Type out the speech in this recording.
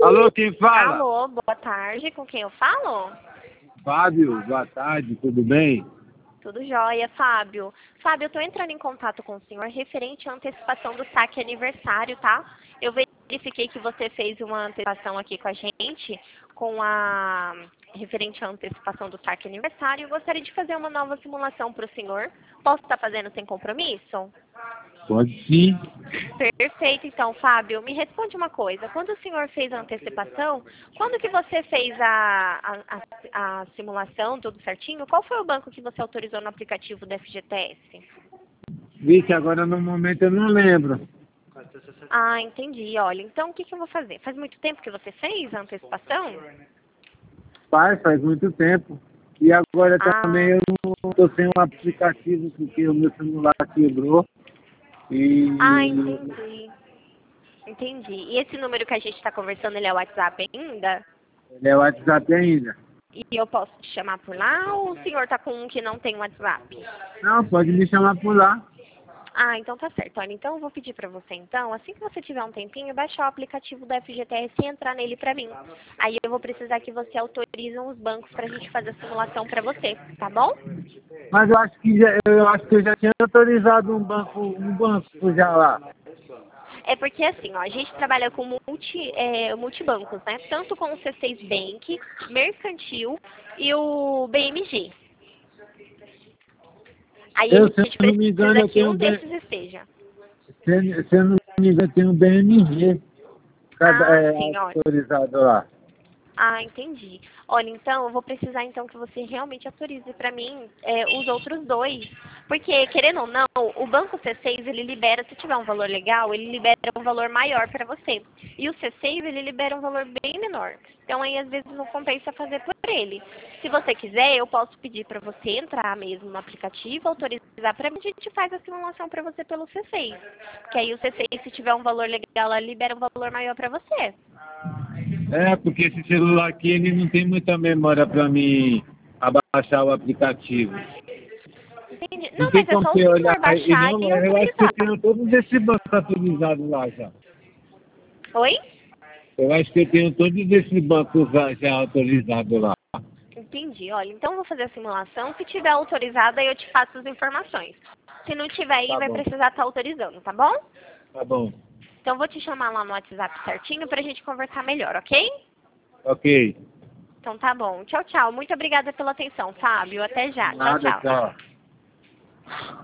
Alô, quem fala? Alô, boa tarde. Com quem eu falo? Fábio, boa tarde, tudo bem? Tudo jóia, Fábio. Fábio, eu estou entrando em contato com o senhor referente à antecipação do saque aniversário, tá? Eu verifiquei que você fez uma antecipação aqui com a gente, referente à antecipação do saque aniversário. Eu gostaria de fazer uma nova simulação para o senhor. Posso estar fazendo sem compromisso? Pode sim. Perfeito, então, Fábio, me responde uma coisa. Quando o senhor fez a antecipação, quando que você fez a simulação, tudo certinho, qual foi o banco que você autorizou no aplicativo do FGTS? Vixe, agora no momento eu não lembro. Ah, entendi. Olha, então o que que eu vou fazer? Faz muito tempo que você fez a antecipação? Faz muito tempo. E agora também Ah, eu não estou sem um aplicativo porque o meu celular quebrou. E entendi. Entendi. E esse número que a gente está conversando, ele é o WhatsApp ainda? ele é o WhatsApp ainda. E eu posso te chamar por lá ou o senhor está com um que não tem WhatsApp? Não, pode me chamar por lá. Ah, então tá certo. Olha, então eu vou pedir pra você, então, assim que você tiver um tempinho, baixar o aplicativo do FGTS e entrar nele pra mim. Aí eu vou precisar que você autorize os bancos pra gente fazer a simulação pra você, tá bom? Mas eu acho que eu já tinha autorizado um banco já lá. É porque assim, ó, a gente trabalha com multibancos, né? Tanto com o C6 Bank, Mercantil e o BMG. Aí a Se eu gente não me engano, precisa eu que tenho um desses esteja. se eu não me engano, eu tenho um BMG Ah, sim, ó. autorizado lá. Ah, entendi. Olha, então, eu vou precisar, então, que você realmente autorize para mim os outros dois. Porque, querendo ou não, o banco C6, ele libera, se tiver um valor legal, ele libera um valor maior para você. E o C6, ele libera um valor bem menor. Então, aí, às vezes, não compensa fazer por ele. Se você quiser, eu posso pedir para você entrar mesmo no aplicativo, autorizar para mim, a gente faz a simulação para você pelo C6. Que aí, o C6, se tiver um valor legal, ela libera um valor maior para você. É, porque esse celular aqui, ele não tem muita memória para mim abaixar o aplicativo. Entendi. Não Não, tem mas é como só o você olhar. senhor E baixar não, e eu acho que eu autorizar. tenho todos esses bancos autorizados lá já. Oi? Eu acho que eu tenho todos esses bancos já autorizados lá. Entendi. Olha, então eu vou fazer a simulação. Se tiver autorizada, eu te faço as informações. Se não tiver aí, Tá vai bom, precisar estar autorizando, tá bom? tá bom. Então eu vou te chamar lá no WhatsApp certinho pra gente conversar melhor, ok? Ok. Então tá bom. Tchau, tchau. Muito obrigada pela atenção, Fábio. Até já. Tchau, Nada, tchau. tchau.